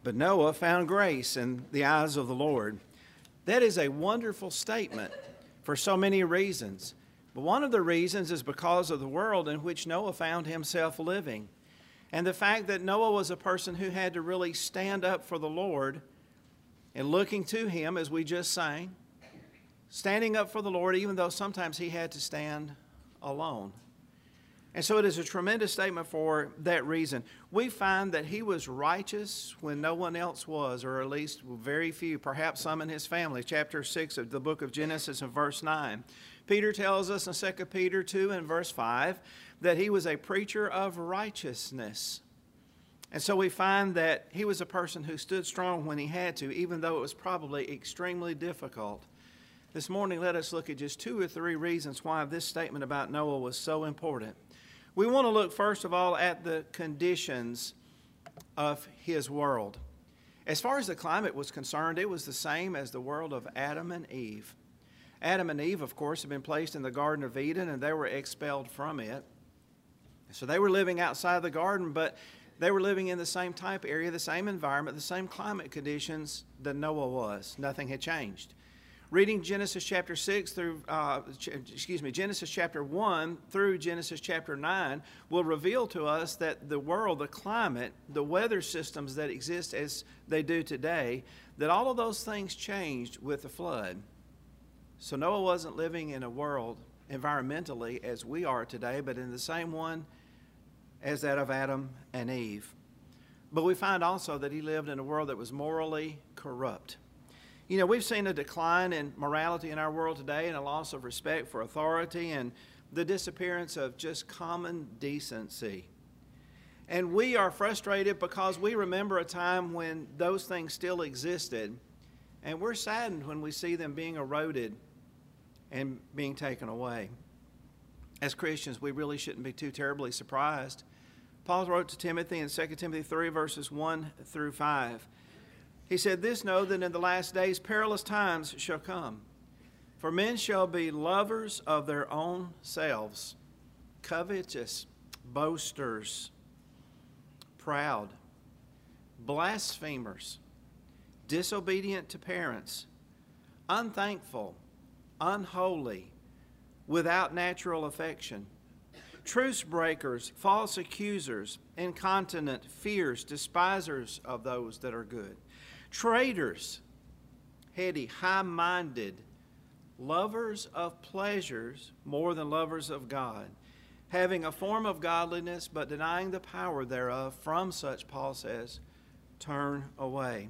But Noah found grace in the eyes of the Lord. That is a wonderful statement for so many reasons. But one of the reasons is because of the world in which Noah found himself living. And the fact that Noah was a person who had to really stand up for the Lord and looking to Him, as we just sang, standing up for the Lord, even though sometimes he had to stand alone. And so it is a tremendous statement for that reason. We find that he was righteous when no one else was, or at least very few, perhaps some in his family. Chapter 6 of the book of Genesis and verse 9. Peter tells us in 2 Peter 2 and verse 5 that he was a preacher of righteousness. And so we find that he was a person who stood strong when he had to, even though it was probably extremely difficult. This morning, let us look at just 2 or 3 reasons why this statement about Noah was so important. We want to look, first of all, at the conditions of his world. As far as the climate was concerned, it was the same as the world of Adam and Eve. Adam and Eve, of course, had been placed in the Garden of Eden, and they were expelled from it. So they were living outside the garden, but they were living in the same type area, the same environment, the same climate conditions that Noah was. Nothing had changed. Reading Genesis chapter 6 through, Genesis chapter 1 through Genesis chapter 9 will reveal to us that the world, the climate, the weather systems that exist as they do today, that all of those things changed with the flood. So Noah wasn't living in a world environmentally as we are today, but in the same one as that of Adam and Eve. But we find also that he lived in a world that was morally corrupt. You know, we've seen a decline in morality in our world today and a loss of respect for authority and the disappearance of just common decency. And we are frustrated because we remember a time when those things still existed, and we're saddened when we see them being eroded and being taken away. As Christians, we really shouldn't be too terribly surprised. Paul wrote to Timothy in 2 Timothy 3, verses 1 through 5. He said, "This know that in the last days perilous times shall come. For men shall be lovers of their own selves, covetous, boasters, proud, blasphemers, disobedient to parents, unthankful, unholy, without natural affection, truce breakers, false accusers, incontinent, fierce, despisers of those that are good, traitors, heady, high-minded, lovers of pleasures more than lovers of God, having a form of godliness but denying the power thereof. From such," Paul says, "turn away."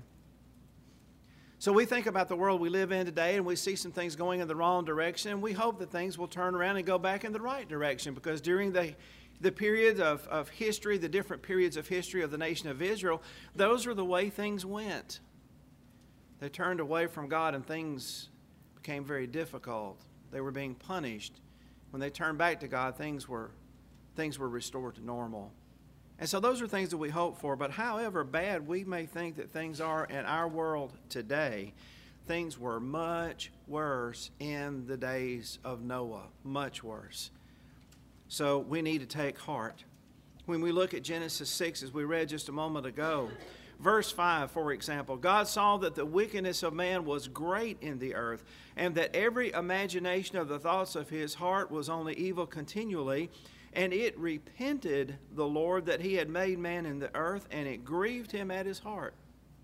So we think about the world we live in today and we see some things going in the wrong direction, and we hope that things will turn around and go back in the right direction, because during the period of history, the different periods of history of the nation of Israel, those are the way things went. They turned away from God and things became very difficult. They were being punished. When they turned back to God, things were restored to normal. And so those are things that we hope for. But however bad we may think that things are in our world today, things were much worse in the days of Noah, much worse. So we need to take heart. When we look at Genesis 6, as we read just a moment ago, verse 5, for example, God saw that the wickedness of man was great in the earth, and that every imagination of the thoughts of his heart was only evil continually. And it repented the Lord that he had made man in the earth, and it grieved him at his heart.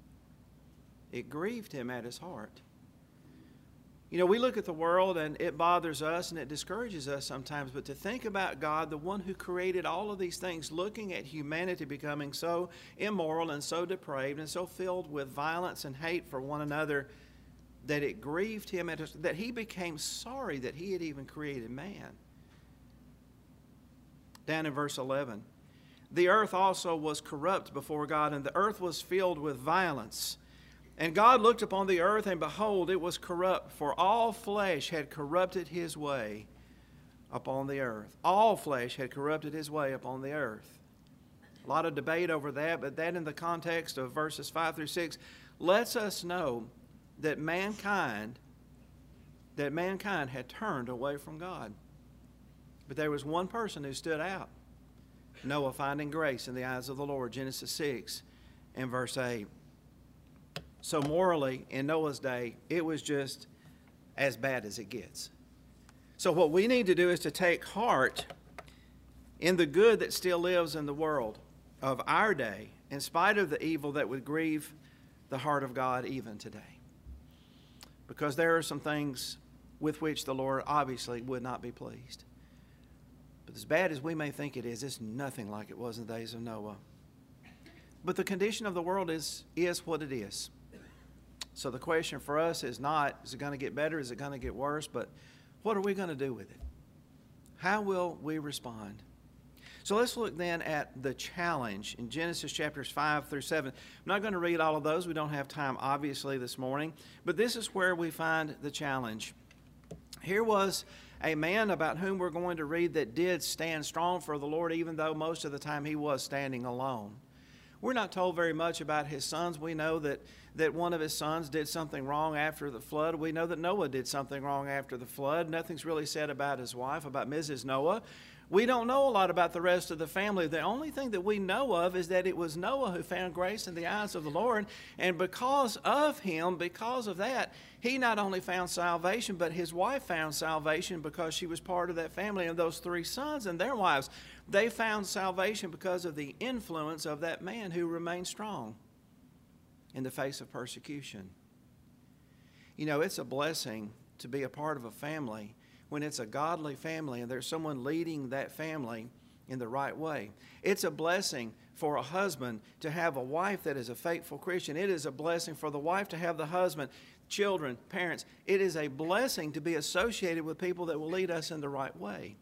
It grieved him at his heart. You know, we look at the world and it bothers us and it discourages us sometimes, but to think about God, the one who created all of these things, looking at humanity becoming so immoral and so depraved and so filled with violence and hate for one another, that it grieved him, that he became sorry that he had even created man. Down in verse 11, the earth also was corrupt before God, and the earth was filled with violence. And God looked upon the earth, and behold, it was corrupt, for all flesh had corrupted his way upon the earth. All flesh had corrupted his way upon the earth. A lot of debate over that, but that in the context of verses 5 through 6 lets us know that mankind had turned away from God. But there was one person who stood out. Noah finding grace in the eyes of the Lord, Genesis 6 and verse 8. So morally, in Noah's day, it was just as bad as it gets. So what we need to do is to take heart in the good that still lives in the world of our day, in spite of the evil that would grieve the heart of God even today. Because there are some things with which the Lord obviously would not be pleased. But as bad as we may think it is, it's nothing like it was in the days of Noah. But the condition of the world is what it is. So the question for us is not, is it going to get better? Is it going to get worse? But what are we going to do with it? How will we respond? So let's look then at the challenge in Genesis chapters 5 through 7. I'm not going to read all of those. We don't have time, obviously, this morning. But this is where we find the challenge. Here was a man about whom we're going to read that did stand strong for the Lord, even though most of the time he was standing alone. We're not told very much about his sons. We know that one of his sons did something wrong after the flood. We know that Noah did something wrong after the flood. Nothing's really said about his wife, about Mrs. Noah. We don't know a lot about the rest of the family. The only thing that we know of is that it was Noah who found grace in the eyes of the Lord. And because of him, because of that, he not only found salvation, but his wife found salvation because she was part of that family. And those three sons and their wives, they found salvation because of the influence of that man who remained strong in the face of persecution. You know, it's a blessing to be a part of a family when it's a godly family and there's someone leading that family in the right way. It's a blessing for a husband to have a wife that is a faithful Christian. It is a blessing for the wife to have the husband, children, parents. It is a blessing to be associated with people that will lead us in the right way.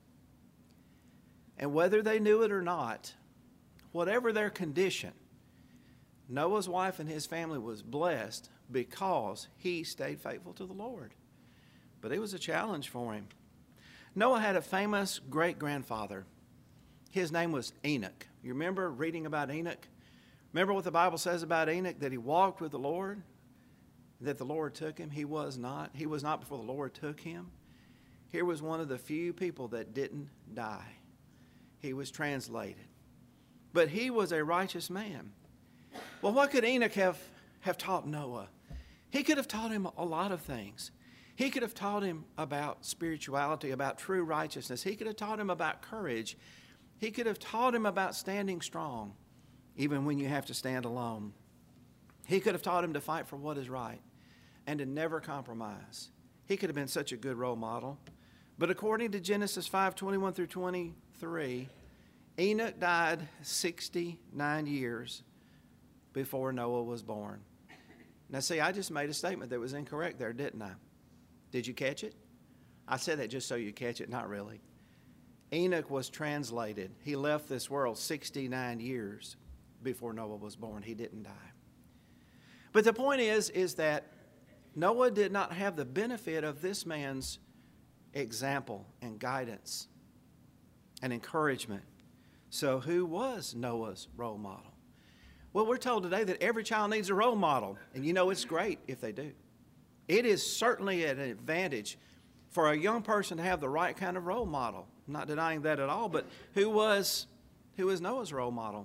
And whether they knew it or not, whatever their condition, Noah's wife and his family was blessed because he stayed faithful to the Lord. But it was a challenge for him. Noah had a famous great-grandfather. His name was Enoch. You remember reading about Enoch? Remember what the Bible says about Enoch? That he walked with the Lord, that the Lord took him. He was not. He was not before the Lord took him. Here was one of the few people that didn't die. He was translated. But he was a righteous man. Well, what could Enoch have taught Noah? He could have taught him a lot of things. He could have taught him about spirituality, about true righteousness. He could have taught him about courage. He could have taught him about standing strong, even when you have to stand alone. He could have taught him to fight for what is right and to never compromise. He could have been such a good role model. But according to Genesis 5:21 through 23, Enoch died 69 years before Noah was born. Now, see, I just made a statement that was incorrect there, didn't I? Did you catch it? I said that just so you catch it, not really. Enoch was translated. He left this world 69 years before Noah was born. He didn't die. But the point is that Noah did not have the benefit of this man's example and guidance and encouragement. So who was Noah's role model? Well, we're told today that every child needs a role model. And you know, it's great if they do. It is certainly an advantage for a young person to have the right kind of role model. I'm not denying that at all, but who was Noah's role model?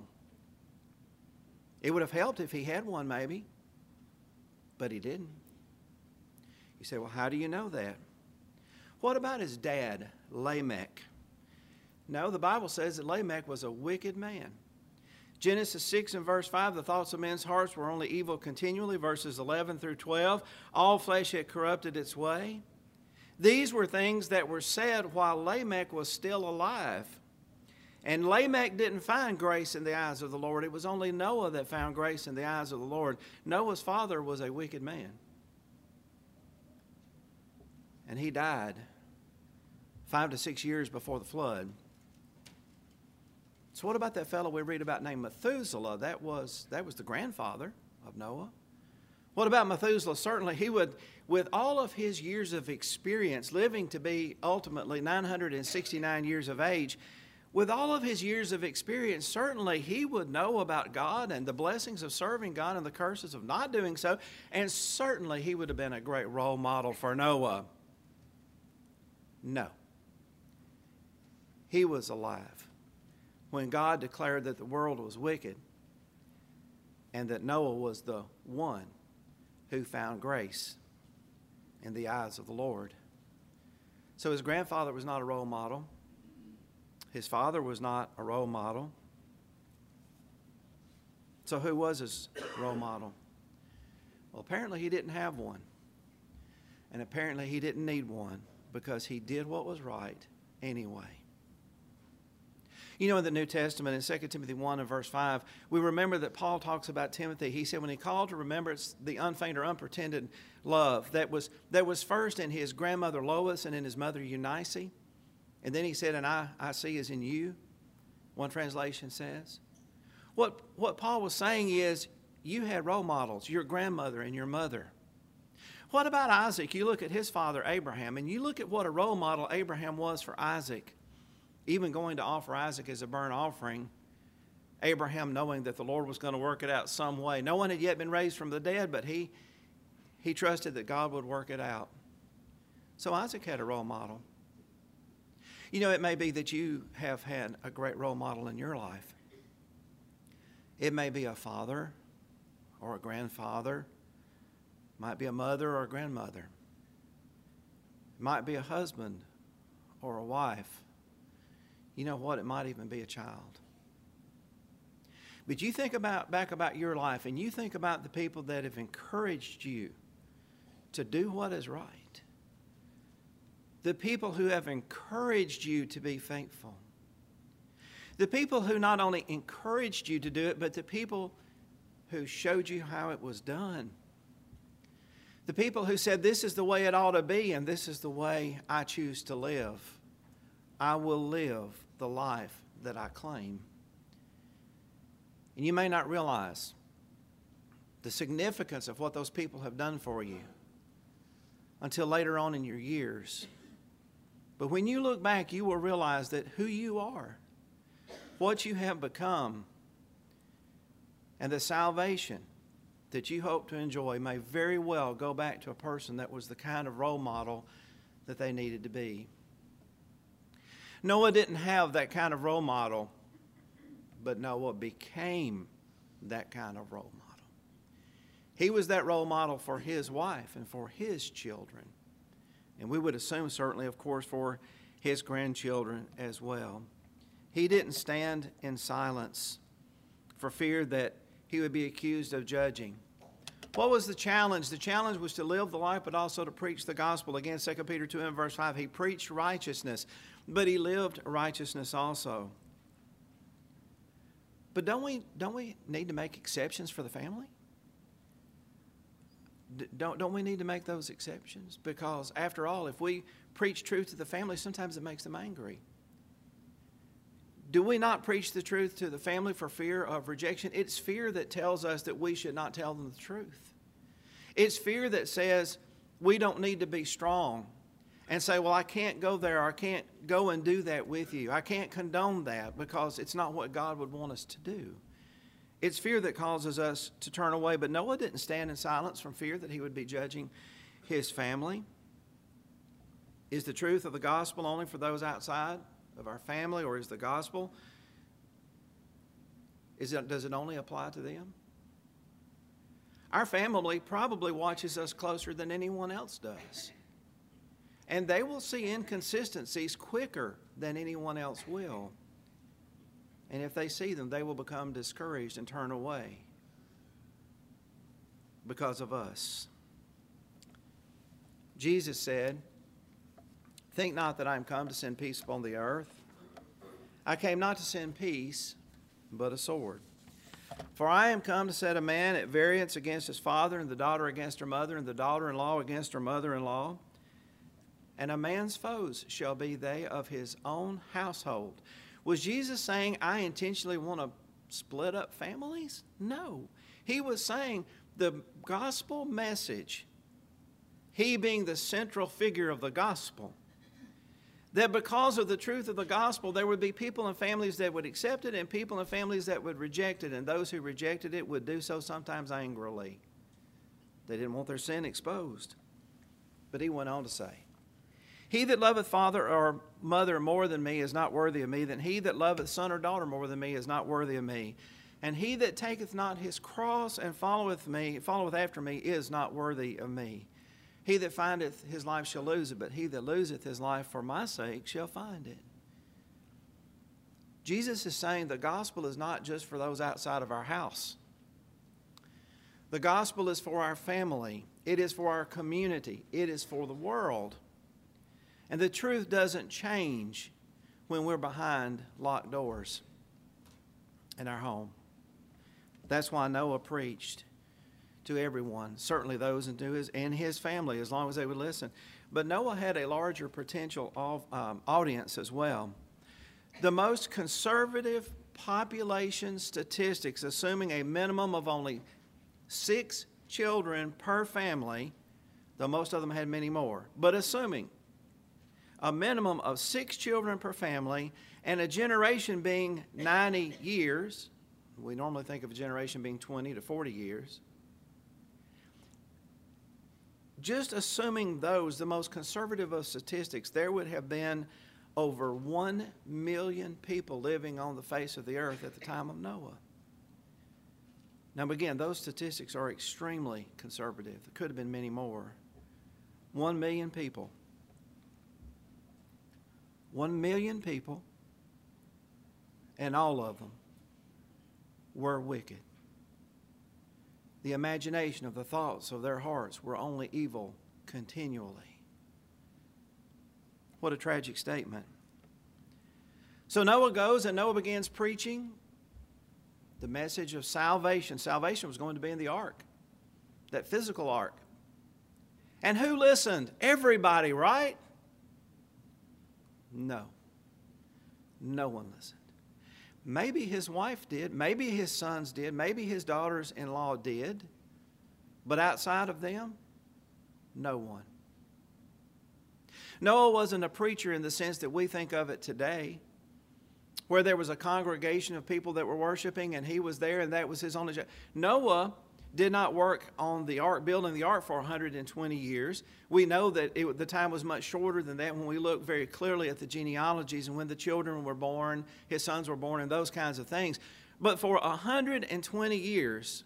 It would have helped if he had one maybe, but he didn't. You say, well, how do you know that? What about his dad, Lamech? No, the Bible says that Lamech was a wicked man. Genesis 6 and verse 5, the thoughts of men's hearts were only evil continually. Verses 11 through 12, all flesh had corrupted its way. These were things that were said while Lamech was still alive. And Lamech didn't find grace in the eyes of the Lord. It was only Noah that found grace in the eyes of the Lord. Noah's father was a wicked man. And he died 5 to 6 years before the flood. So what about that fellow we read about named Methuselah? That was the grandfather of Noah. What about Methuselah? Certainly he would, with all of his years of experience, living to be ultimately 969 years of age, with all of his years of experience, certainly he would know about God and the blessings of serving God and the curses of not doing so, and certainly he would have been a great role model for Noah. No. He was alive when God declared that the world was wicked and that Noah was the one who found grace in the eyes of the Lord. So his grandfather was not a role model. His father was not a role model. So who was his role model? Well, apparently he didn't have one. And apparently he didn't need one because he did what was right anyway. You know, in the New Testament, in 2 Timothy 1 and verse 5, we remember that Paul talks about Timothy. He said when he called to remembrance the unfeigned or unpretended love that was first in his grandmother Lois and in his mother Eunice. And then he said, and I see is in you, one translation says. What Paul was saying is, you had role models, your grandmother and your mother. What about Isaac? You look at his father Abraham, and you look at what a role model Abraham was for Isaac. Even going to offer Isaac as a burnt offering, Abraham knowing that the Lord was going to work it out some way. No one had yet been raised from the dead, but he trusted that God would work it out. So Isaac had a role model. You know, it may be that you have had a great role model in your life. It may be a father or a grandfather. It might be a mother or a grandmother. It might be a husband or a wife. You know what? It might even be a child. But you think back about your life, and you think about the people that have encouraged you to do what is right. The people who have encouraged you to be faithful. The people who not only encouraged you to do it, but the people who showed you how it was done. The people who said, this is the way it ought to be, and this is the way I choose to live. I will live the life that I claim. And you may not realize the significance of what those people have done for you until later on in your years. But when you look back, you will realize that who you are, what you have become, and the salvation that you hope to enjoy may very well go back to a person that was the kind of role model that they needed to be. Noah didn't have that kind of role model, but Noah became that kind of role model. He was that role model for his wife and for his children. And we would assume certainly, of course, for his grandchildren as well. He didn't stand in silence for fear that he would be accused of judging. What was the challenge? The challenge was to live the life, but also to preach the gospel. Again, 2 Peter 2 and verse 5, he preached righteousness, but he lived righteousness also. But don't we need to make exceptions for the family? Don't we need to make those exceptions? Because after all, if we preach truth to the family, sometimes it makes them angry. Do we not preach the truth to the family for fear of rejection? It's fear that tells us that we should not tell them the truth. It's fear that says we don't need to be strong and say, well, I can't go there, or I can't go and do that with you. I can't condone that because it's not what God would want us to do. It's fear that causes us to turn away. But Noah didn't stand in silence from fear that he would be judging his family. Is the truth of the gospel only for those outside of our family, or is the gospel, does it only apply to them? Our family probably watches us closer than anyone else does. And they will see inconsistencies quicker than anyone else will. And if they see them, they will become discouraged and turn away because of us. Jesus said, think not that I am come to send peace upon the earth. I came not to send peace, but a sword. For I am come to set a man at variance against his father, and the daughter against her mother, and the daughter-in-law against her mother-in-law. And a man's foes shall be they of his own household. Was Jesus saying, I intentionally want to split up families? No. He was saying the gospel message, he being the central figure of the gospel, that because of the truth of the gospel, there would be people and families that would accept it and people and families that would reject it. And those who rejected it would do so sometimes angrily. They didn't want their sin exposed. But he went on to say, he that loveth father or mother more than me is not worthy of me, then he that loveth son or daughter more than me is not worthy of me. And he that taketh not his cross and followeth after me is not worthy of me. He that findeth his life shall lose it, but he that loseth his life for my sake shall find it. Jesus is saying the gospel is not just for those outside of our house. The gospel is for our family. It is for our community. It is for the world. And the truth doesn't change when we're behind locked doors in our home. That's why Noah preached to everyone, certainly those in his family, as long as they would listen. But Noah had a larger potential audience as well. The most conservative population statistics, assuming a minimum of only 6 children per family, though most of them had many more, but assuming a minimum of 6 children per family and a generation being 90 years, we normally think of a generation being 20 to 40 years, just assuming those, the most conservative of statistics, there would have been over 1 million people living on the face of the earth at the time of Noah. Now, again, those statistics are extremely conservative. There could have been many more. 1 million people. 1 million people, and all of them were wicked. The imagination of the thoughts of their hearts were only evil continually. What a tragic statement. So Noah goes and Noah begins preaching the message of salvation. Salvation was going to be in the ark, that physical ark. And who listened? Everybody, right? No. No one listened. Maybe his wife did. Maybe his sons did. Maybe his daughters-in-law did. But outside of them, no one. Noah wasn't a preacher in the sense that we think of it today, where there was a congregation of people that were worshiping and he was there and that was his only job. Noah did not work on the ark, building the ark for 120 years. We know that the time was much shorter than that when we look very clearly at the genealogies and when the children were born, his sons were born, and those kinds of things. But for 120 years,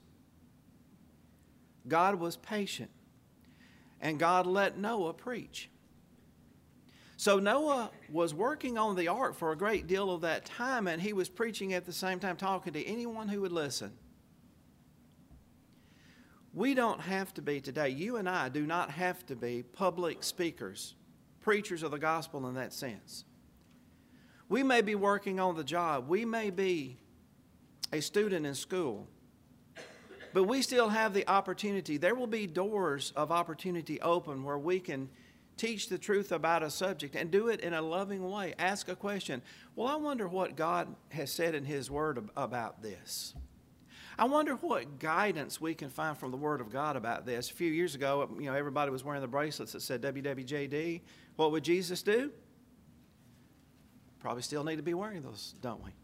God was patient, and God let Noah preach. So Noah was working on the ark for a great deal of that time, and he was preaching at the same time, talking to anyone who would listen. We don't have to be today, you and I do not have to be public speakers, preachers of the gospel in that sense. We may be working on the job. We may be a student in school. But we still have the opportunity. There will be doors of opportunity open where we can teach the truth about a subject and do it in a loving way. Ask a question. Well, I wonder what God has said in His Word about this. I wonder what guidance we can find from the Word of God about this. A few years ago, everybody was wearing the bracelets that said WWJD. What would Jesus do? Probably still need to be wearing those, don't we?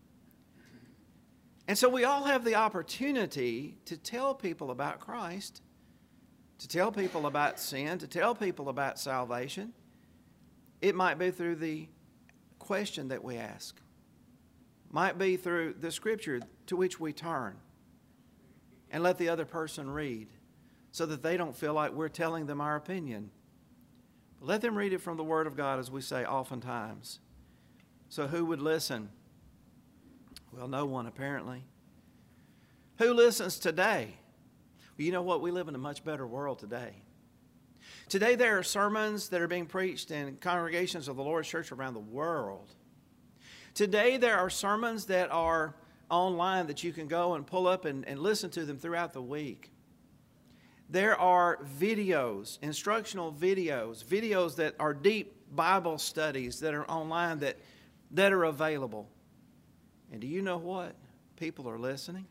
And so we all have the opportunity to tell people about Christ, to tell people about sin, to tell people about salvation. It might be through the question that we ask. Might be through the Scripture to which we turn and let the other person read so that they don't feel like we're telling them our opinion. But let them read it from the Word of God, as we say oftentimes. So who would listen? Well, no one, apparently. Who listens today? Well, you know what? We live in a much better world today. Today there are sermons that are being preached in congregations of the Lord's Church around the world. Today there are sermons that are online that you can go and pull up and listen to them throughout the week. There are videos, instructional videos that are deep Bible studies that are online that are available. And do you know what? People are listening.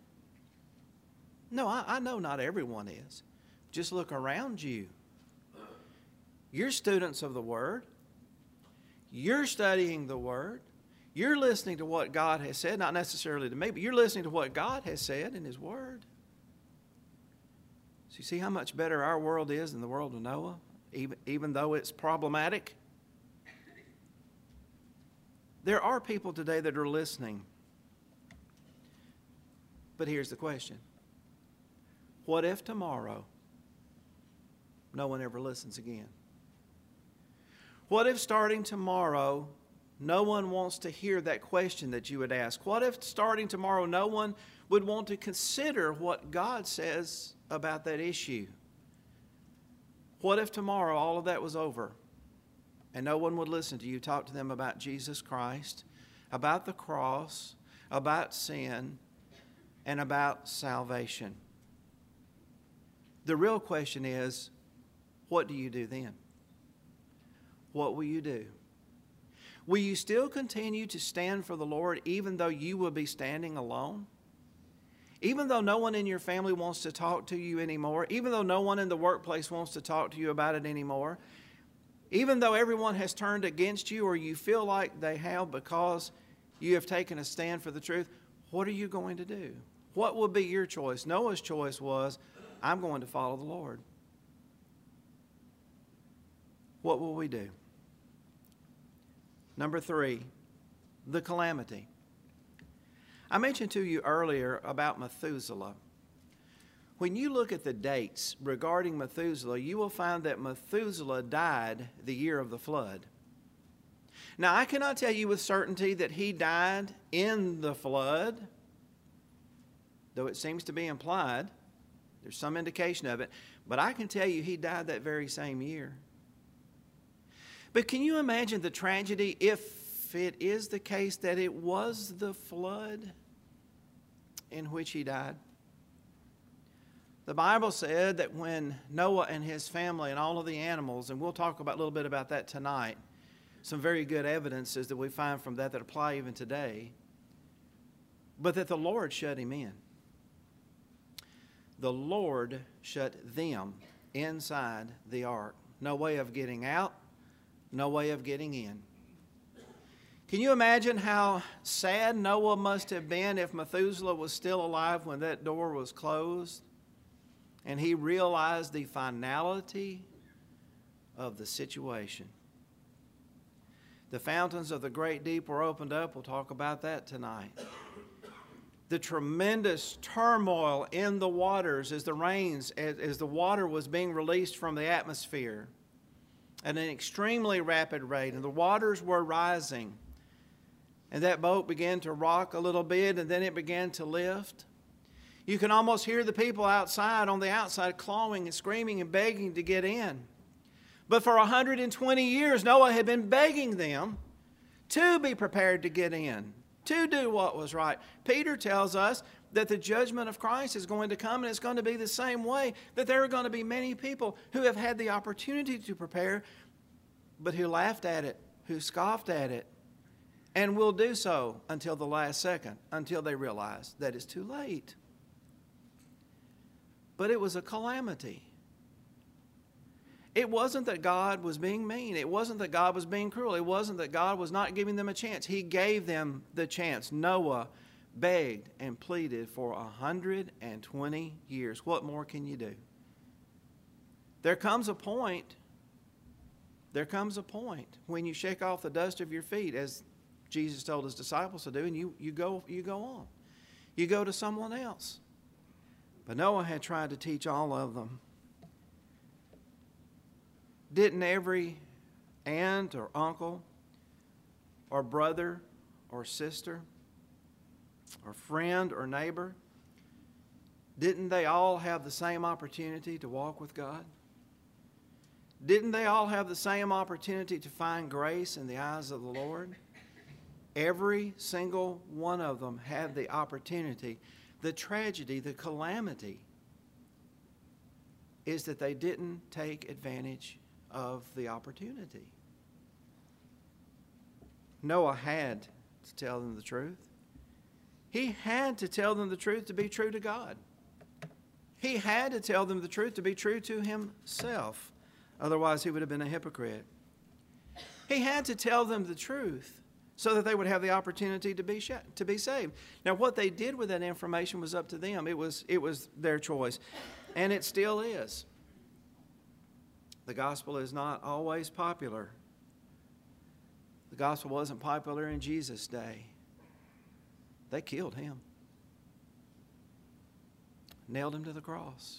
No, I know not everyone is. Just look around you. You're students of the Word. You're studying the Word. You're listening to what God has said, not necessarily to me, but you're listening to what God has said in His Word. So you see how much better our world is than the world of Noah, even though it's problematic? There are people today that are listening. But here's the question. What if tomorrow no one ever listens again? What if starting tomorrow no one wants to hear that question that you would ask? What if starting tomorrow no one would want to consider what God says about that issue? What if tomorrow all of that was over and no one would listen to you talk to them about Jesus Christ, about the cross, about sin, and about salvation? The real question is, what do you do then? What will you do? Will you still continue to stand for the Lord even though you will be standing alone? Even though no one in your family wants to talk to you anymore? Even though no one in the workplace wants to talk to you about it anymore? Even though everyone has turned against you, or you feel like they have because you have taken a stand for the truth, what are you going to do? What will be your choice? Noah's choice was, I'm going to follow the Lord. What will we do? Number 3, the calamity. I mentioned to you earlier about Methuselah. When you look at the dates regarding Methuselah, you will find that Methuselah died the year of the flood. Now, I cannot tell you with certainty that he died in the flood, though it seems to be implied. There's some indication of it. But I can tell you he died that very same year. But can you imagine the tragedy if it is the case that it was the flood in which he died? The Bible said that when Noah and his family and all of the animals, and we'll talk about a little bit about that tonight, some very good evidences that we find from that apply even today, but that the Lord shut him in. The Lord shut them inside the ark. No way of getting out, no way of getting in. Can you imagine how sad Noah must have been if Methuselah was still alive when that door was closed and he realized the finality of the situation? The fountains of the great deep were opened up. We'll talk about that tonight. The tremendous turmoil in the waters as the rains, as the water was being released from the atmosphere at an extremely rapid rate, and the waters were rising. And that boat began to rock a little bit, and then it began to lift. You can almost hear the people outside, on the outside, clawing and screaming and begging to get in. But for 120 years, Noah had been begging them to be prepared to get in, to do what was right. Peter tells us that the judgment of Christ is going to come, and it's going to be the same way, that there are going to be many people who have had the opportunity to prepare, but who laughed at it, who scoffed at it, and will do so until the last second, until they realize that it's too late. But it was a calamity. It wasn't that God was being mean. It wasn't that God was being cruel. It wasn't that God was not giving them a chance. He gave them the chance. Noah begged and pleaded for 120 years. What more can you do? There comes a point when you shake off the dust of your feet, as Jesus told his disciples to do, and you go on. You go to someone else. But Noah had tried to teach all of them. Didn't every aunt or uncle or brother or sister or friend or neighbor, didn't they all have the same opportunity to walk with God? Didn't they all have the same opportunity to find grace in the eyes of the Lord? Every single one of them had the opportunity. The tragedy, the calamity, is that they didn't take advantage of the opportunity. Noah had to tell them the truth. He had to tell them the truth to be true to God. He had to tell them the truth to be true to himself. Otherwise, he would have been a hypocrite. He had to tell them the truth so that they would have the opportunity to be saved. Now, what they did with that information was up to them. It was their choice, and it still is. The gospel is not always popular. The gospel wasn't popular in Jesus' day. They killed him. nailed him to the cross.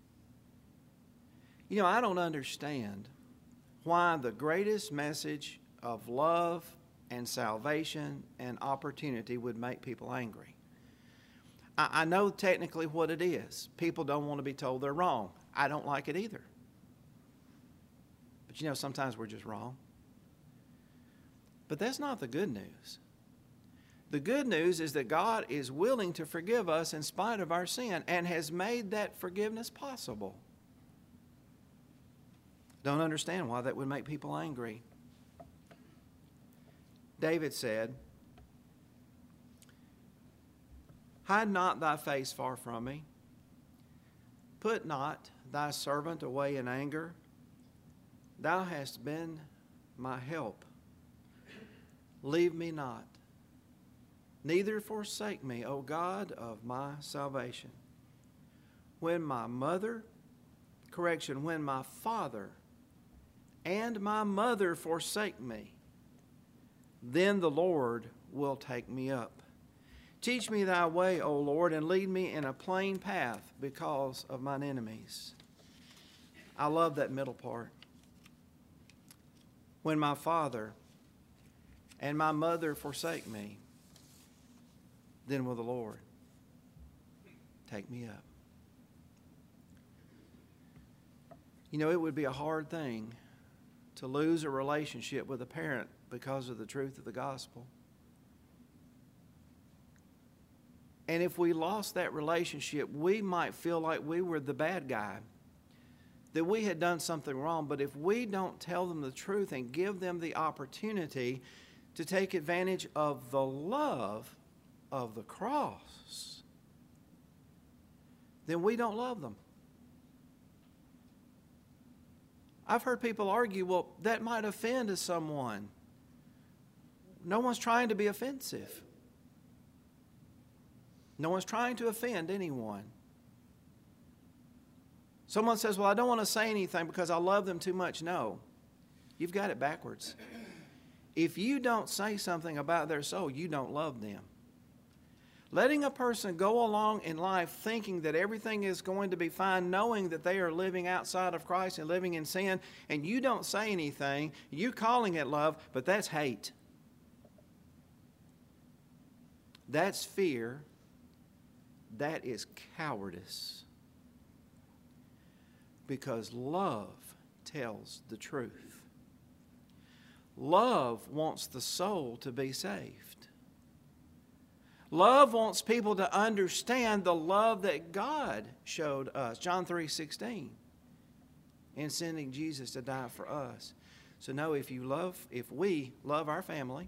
You know, I don't understand why the greatest message of love and salvation and opportunity would make people angry. I know technically what it is. People don't want to be told they're wrong. I don't like it either. But you know, sometimes we're just wrong. But that's not the good news. The good news is that God is willing to forgive us in spite of our sin and has made that forgiveness possible. Don't understand why that would make people angry. David said, "Hide not thy face far from me. Put not thy servant away in anger. Thou hast been my help. Leave me not, neither forsake me, O God of my salvation. When my father and my mother forsake me, then the Lord will take me up. Teach me thy way, O Lord, and lead me in a plain path because of mine enemies." I love that middle part. When my father and my mother forsake me, then will the Lord take me up. You know, it would be a hard thing to lose a relationship with a parent because of the truth of the gospel. And if we lost that relationship, we might feel like we were the bad guy, that we had done something wrong. But if we don't tell them the truth and give them the opportunity to take advantage of the love of the cross, then we don't love them. I've heard people argue, well, that might offend someone. No one's trying to be offensive. No one's trying to offend anyone. Someone says, well, I don't want to say anything because I love them too much. No, you've got it backwards. If you don't say something about their soul, you don't love them. Letting a person go along in life thinking that everything is going to be fine, knowing that they are living outside of Christ and living in sin, and you don't say anything, you calling it love, but that's hate. That's fear. That is cowardice. Because love tells the truth. Love wants the soul to be saved. Love wants people to understand the love that God showed us. John 3:16. In sending Jesus to die for us. So no, if we love our family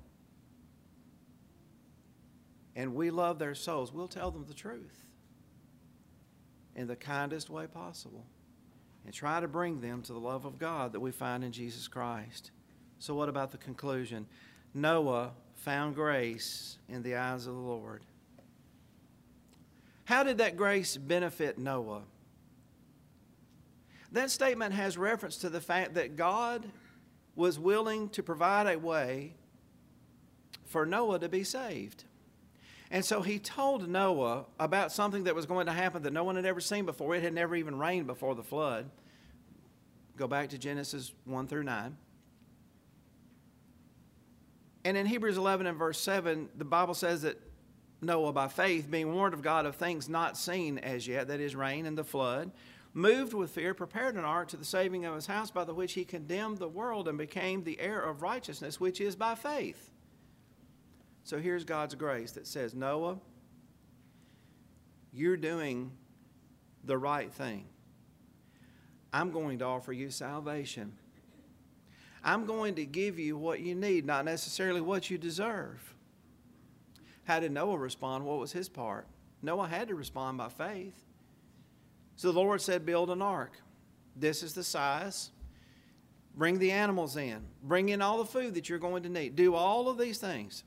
and we love their souls, we'll tell them the truth in the kindest way possible and try to bring them to the love of God that we find in Jesus Christ. So what about the conclusion? Noah found grace in the eyes of the Lord. How did that grace benefit Noah? That statement has reference to the fact that God was willing to provide a way for Noah to be saved. And so he told Noah about something that was going to happen that no one had ever seen before. It had never even rained before the flood. Go back to Genesis 1 through 9. And in Hebrews 11 and verse 7, the Bible says that Noah, by faith, being warned of God of things not seen as yet, that is, rain and the flood, moved with fear, prepared an ark to the saving of his house, by the which he condemned the world and became the heir of righteousness, which is by faith. So here's God's grace that says, Noah, you're doing the right thing. I'm going to offer you salvation. I'm going to give you what you need, not necessarily what you deserve. How did Noah respond? What was his part? Noah had to respond by faith. So the Lord said, build an ark. This is the size. Bring the animals in. Bring in all the food that you're going to need. Do all of these things.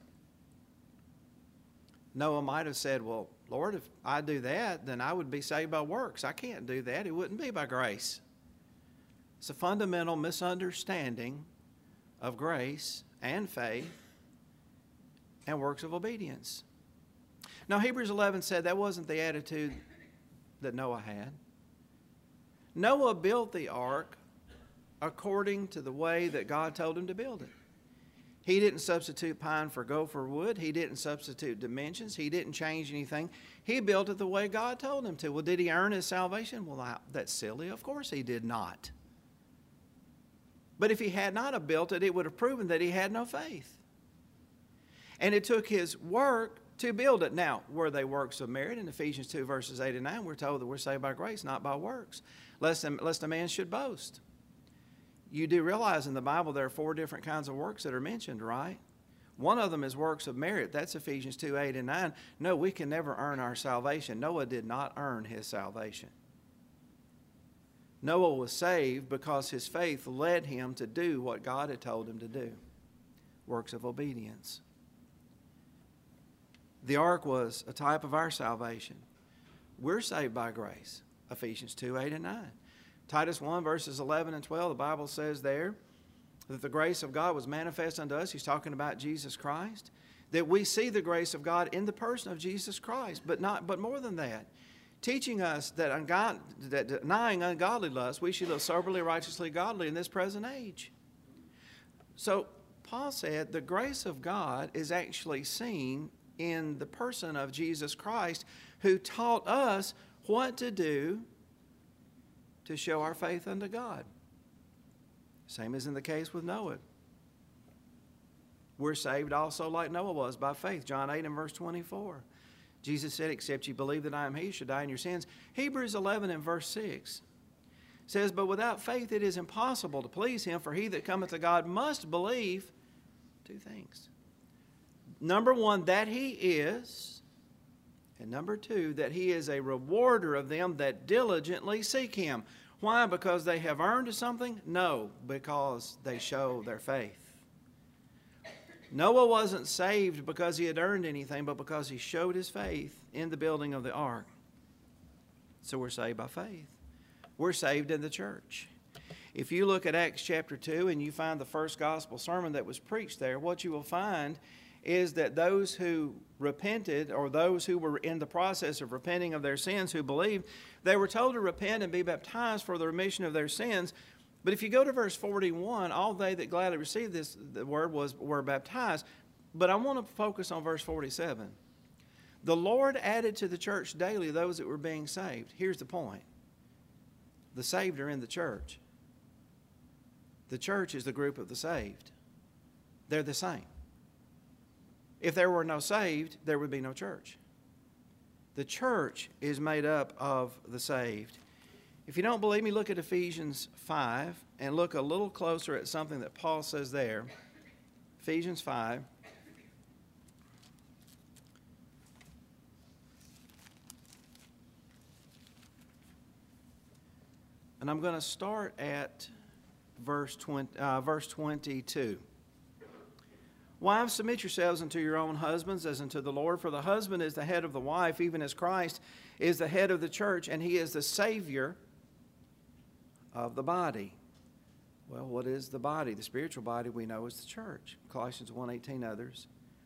Noah might have said, well, Lord, if I do that, then I would be saved by works. I can't do that. It wouldn't be by grace. It's a fundamental misunderstanding of grace and faith and works of obedience. Now, Hebrews 11 said that wasn't the attitude that Noah had. Noah built the ark according to the way that God told him to build it. He didn't substitute pine for gopher wood. He didn't substitute dimensions. He didn't change anything. He built it the way God told him to. Well, did he earn his salvation? Well, that's silly. Of course he did not. But if he had not have built it, it would have proven that he had no faith. And it took his work to build it. Now, were they works of merit? In Ephesians 2, verses 8 and 9, we're told that we're saved by grace, not by works, lest a man should boast. You do realize in the Bible there are 4 different kinds of works that are mentioned, right? One of them is works of merit. That's Ephesians 2, 8 and 9. No, we can never earn our salvation. Noah did not earn his salvation. Noah was saved because his faith led him to do what God had told him to do. Works of obedience. The ark was a type of our salvation. We're saved by grace. Ephesians 2, 8 and 9. Titus 1, verses 11 and 12, the Bible says there that the grace of God was manifest unto us. He's talking about Jesus Christ. That we see the grace of God in the person of Jesus Christ. But more than that, teaching us that denying ungodly lust, we should live soberly, righteously, godly in this present age. So Paul said the grace of God is actually seen in the person of Jesus Christ, who taught us what to do to show our faith unto God. Same as in the case with Noah. We're saved also like Noah was by faith. John 8 and verse 24. Jesus said, except you believe that I am he, you should die in your sins. Hebrews 11 and verse 6 says, but without faith it is impossible to please him, for he that cometh to God must believe 2 things. Number 1, that he is. And number 2, that he is a rewarder of them that diligently seek him. Why? Because they have earned something? No, because they show their faith. Noah wasn't saved because he had earned anything, but because he showed his faith in the building of the ark. So we're saved by faith. We're saved in the church. If you look at Acts chapter 2 and you find the first gospel sermon that was preached there, what you will find is that those who repented, or those who were in the process of repenting of their sins, who believed, they were told to repent and be baptized for the remission of their sins. But if you go to verse 41, all they that gladly received the word were baptized. But I want to focus on verse 47. The Lord added to the church daily those that were being saved. Here's the point. The saved are in the church. The church is the group of the saved. They're the same. If there were no saved, there would be no church. The church is made up of the saved. If you don't believe me, look at Ephesians 5 and look a little closer at something that Paul says there. Ephesians 5. And I'm going to start at verse 22. Wives, submit yourselves unto your own husbands as unto the Lord, for the husband is the head of the wife, even as Christ is the head of the church, and he is the Savior of the body. Well, what is the body? The spiritual body we know is the church. Colossians 1:18, others.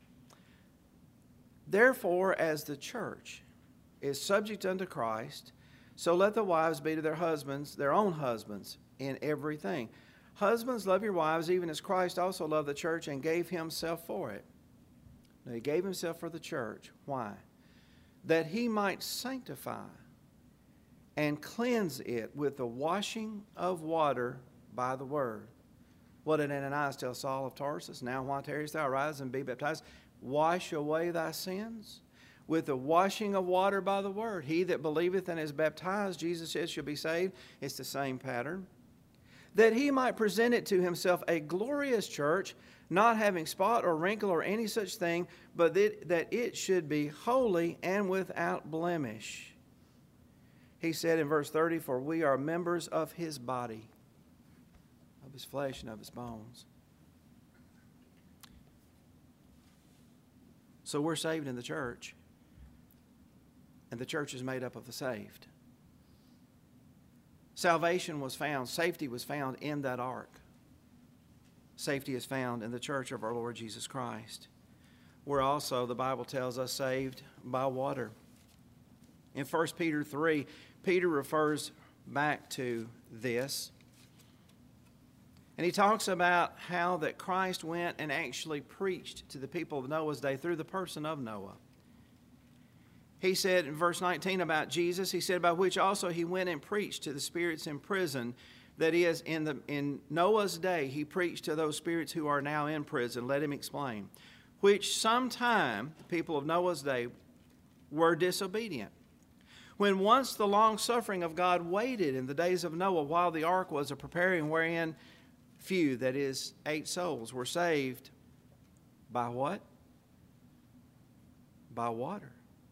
Therefore, as the church is subject unto Christ, so let the wives be to their husbands, their own husbands, in everything. Husbands, love your wives, even as Christ also loved the church and gave himself for it. Now, he gave himself for the church. Why? That he might sanctify and cleanse it with the washing of water by the word. What did Ananias tell Saul of Tarsus? Now, why tarriest thou? Arise and be baptized. Wash away thy sins with the washing of water by the word. He that believeth and is baptized, Jesus says, shall be saved. It's the same pattern. That he might present it to himself a glorious church, not having spot or wrinkle or any such thing, but that it should be holy and without blemish. He said in verse 30, for we are members of his body, of his flesh and of his bones. So we're saved in the church, and the church is made up of the saved. Salvation was found, safety was found in that ark. Safety is found in the church of our Lord Jesus Christ. We're also, the Bible tells us, saved by water. In 1 Peter 3, Peter refers back to this. And he talks about how that Christ went and actually preached to the people of Noah's day through the person of Noah. He said in verse 19 about Jesus, he said, by which also he went and preached to the spirits in prison. That is, in Noah's day, he preached to those spirits who are now in prison. Let him explain. Which sometime, the people of Noah's day, were disobedient. When once the long suffering of God waited in the days of Noah while the ark was a preparing, wherein few, that is, 8 souls, were saved by what? By water.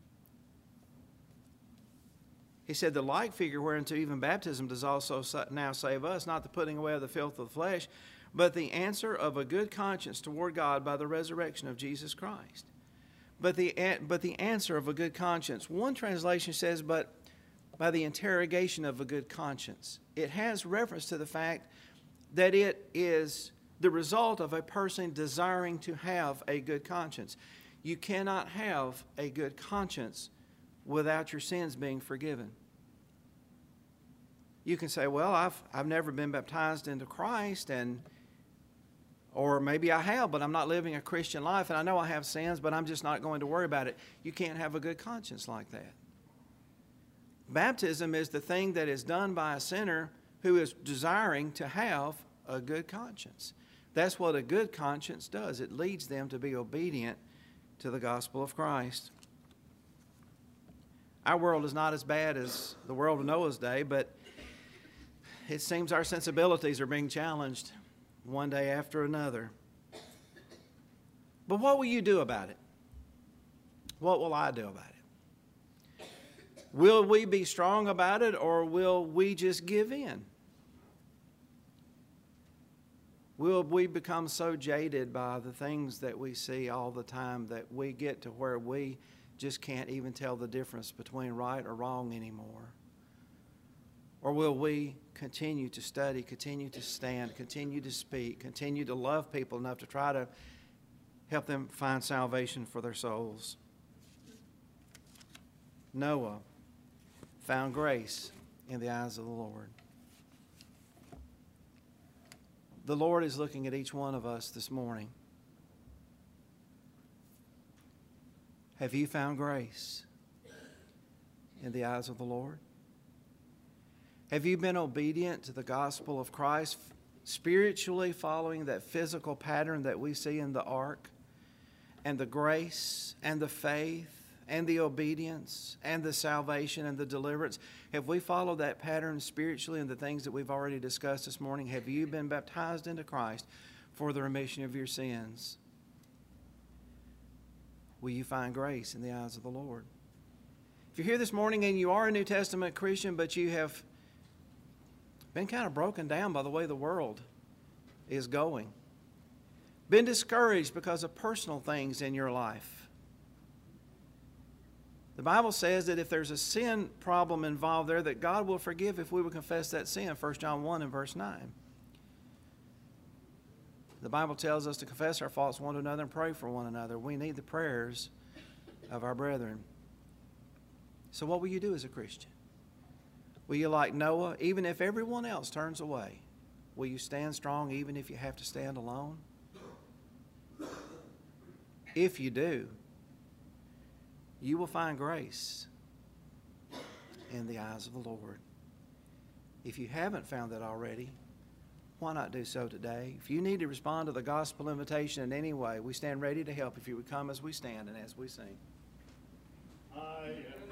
He said, the like figure whereunto even baptism does also now save us, not the putting away of the filth of the flesh, but the answer of a good conscience toward God by the resurrection of Jesus Christ. But the answer of a good conscience. One translation says, but by the interrogation of a good conscience. It has reference to the fact that it is the result of a person desiring to have a good conscience. You cannot have a good conscience without your sins being forgiven. You can say, well, I've never been baptized into Christ, or maybe I have, but I'm not living a Christian life, and I know I have sins, but I'm just not going to worry about it. You can't have a good conscience like that. Baptism is the thing that is done by a sinner who is desiring to have a good conscience. That's what a good conscience does. It leads them to be obedient to the gospel of Christ. Our world is not as bad as the world of Noah's day, but it seems our sensibilities are being challenged one day after another. But what will you do about it? What will I do about it? Will we be strong about it, or will we just give in? Will we become so jaded by the things that we see all the time that we get to where we just can't even tell the difference between right or wrong anymore? Or will we continue to study, continue to stand, continue to speak, continue to love people enough to try to help them find salvation for their souls? Noah found grace in the eyes of the Lord. The Lord is looking at each one of us this morning. Have you found grace in the eyes of the Lord? Have you been obedient to the gospel of Christ, spiritually following that physical pattern that we see in the ark, and the grace and the faith and the obedience and the salvation and the deliverance? Have we followed that pattern spiritually in the things that we've already discussed this morning? Have you been baptized into Christ for the remission of your sins? Will you find grace in the eyes of the Lord? If you're here this morning and you are a New Testament Christian, but you have been kind of broken down by the way the world is going, been discouraged because of personal things in your life, the Bible says that if there's a sin problem involved there, that God will forgive if we would confess that sin, 1 John 1 and verse 9. The Bible tells us to confess our faults one to another and pray for one another. We need the prayers of our brethren. So what will you do as a Christian? Will you, like Noah, even if everyone else turns away, will you stand strong even if you have to stand alone? If you do, you will find grace in the eyes of the Lord. If you haven't found that already, why not do so today? If you need to respond to the gospel invitation in any way, we stand ready to help if you would come as we stand and as we sing.